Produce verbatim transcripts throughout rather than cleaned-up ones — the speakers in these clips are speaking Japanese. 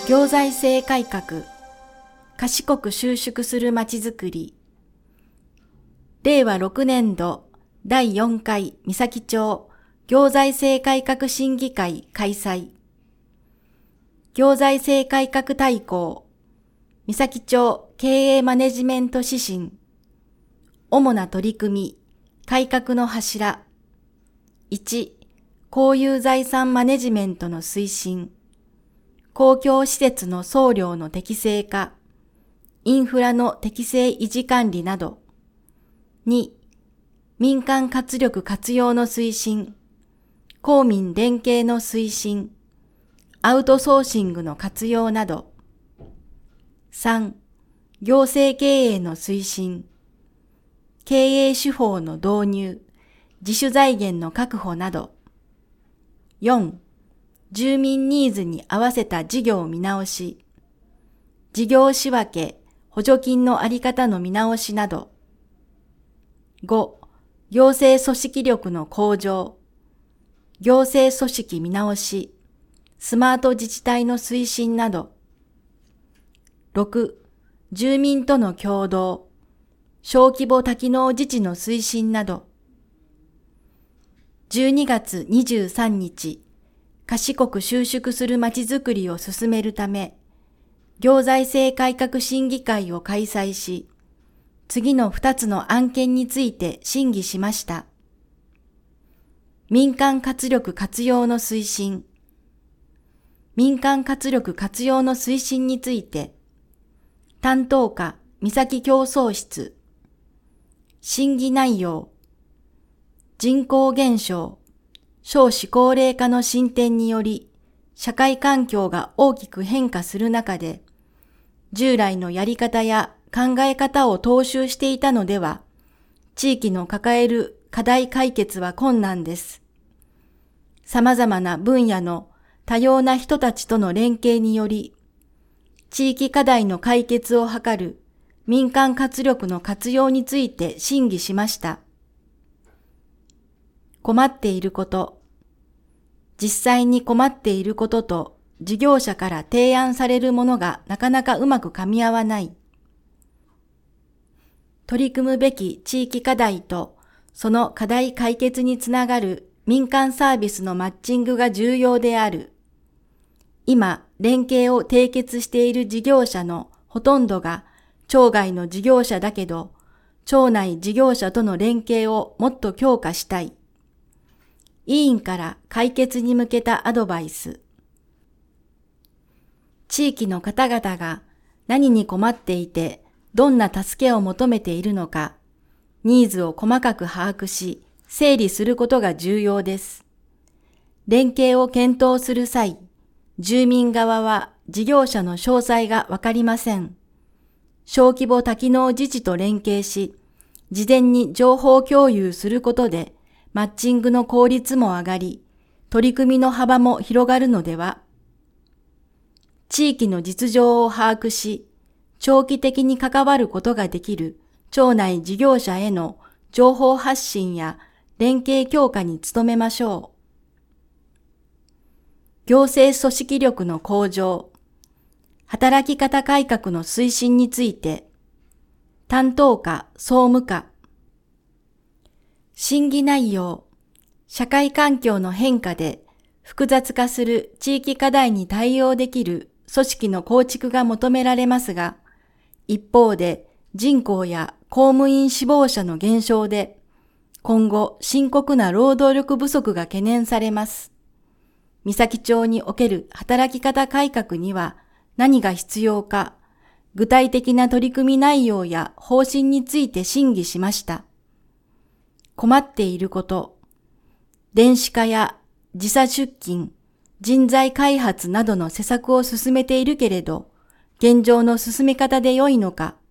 行財政改革、賢く収縮するまちづくり。れいわろくねんどだいよんかい三崎町行財政改革審議会開催。行財政改革大綱、三崎町経営マネジメント指針。主な取り組み、改革の柱。いち、公有財産マネジメントの推進。公共施設の総量の適正化、インフラの適正維持管理など。に、民間活力活用の推進、公民連携の推進、アウトソーシングの活用など。さん、行政経営の推進、経営手法の導入、自主財源の確保など。よん、住民ニーズに合わせた事業見直し、事業仕分け、補助金のあり方の見直しなど。ご、行政組織力の向上、行政組織見直し、スマート自治体の推進など。ろく、住民との協働、小規模多機能自治の推進など。じゅうにがつにじゅうさんにち、賢く収縮するまちづくりを進めるため、行財政改革審議会を開催し、次のふたつの案件について審議しました。民間活力活用の推進。民間活力活用の推進について、担当課三崎競争室。審議内容。人口減少、少子高齢化の進展により、社会環境が大きく変化する中で、従来のやり方や考え方を踏襲していたのでは、地域の抱える課題解決は困難です。様々な分野の多様な人たちとの連携により、地域課題の解決を図る民間活力の活用について審議しました。困っていること、実際に困っていることと事業者から提案されるものがなかなかうまく噛み合わない。取り組むべき地域課題とその課題解決につながる民間サービスのマッチングが重要である。今、連携を締結している事業者のほとんどが町外の事業者だけど、町内事業者との連携をもっと強化したい。委員から解決に向けたアドバイス。地域の方々が何に困っていて、どんな助けを求めているのか、ニーズを細かく把握し、整理することが重要です。連携を検討する際、住民側は事業者の詳細がわかりません。小規模多機能自治と連携し、事前に情報共有することで、マッチングの効率も上がり、取り組みの幅も広がるのでは。地域の実情を把握し、長期的に関わることができる町内事業者への情報発信や連携強化に努めましょう。行政組織力の向上、働き方改革の推進について、担当課、総務課。審議内容、社会環境の変化で複雑化する地域課題に対応できる組織の構築が求められますが、一方で人口や公務員志望者の減少で、今後深刻な労働力不足が懸念されます。三崎町における働き方改革には何が必要か、具体的な取り組み内容や方針について審議しました。困っていること、電子化や時差出勤、人材開発などの施策を進めているけれど、現状の進め方で良いのか、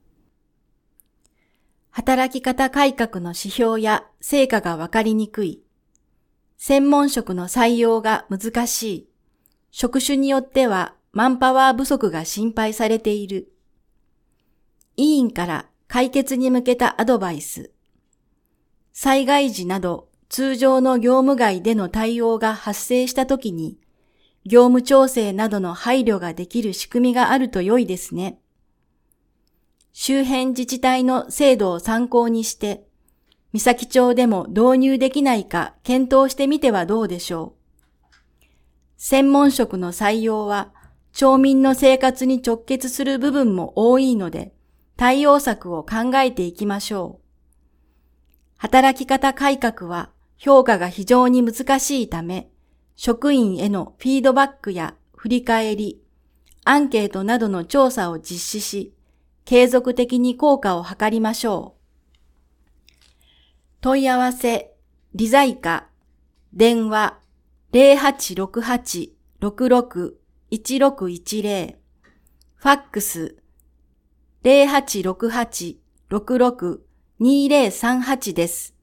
働き方改革の指標や成果がわかりにくい、専門職の採用が難しい、職種によってはマンパワー不足が心配されている。委員から解決に向けたアドバイス。災害時など通常の業務外での対応が発生したときに、 業務調整などの配慮ができる仕組みがあると良いですね。周辺自治体の制度を参考にして、三崎町でも導入できないか検討してみてはどうでしょう。専門職の採用は、町民の生活に直結する部分も多いので、対応策を考えていきましょう。働き方改革は評価が非常に難しいため、職員へのフィードバックや振り返り、アンケートなどの調査を実施し、継続的に効果を図りましょう。問い合わせ、リザイカ、電話 ゼロはちろくはち ろくろく いちろくいちゼロ、ファックス ゼロはちろくはち ろくろく にゼロさんはちです。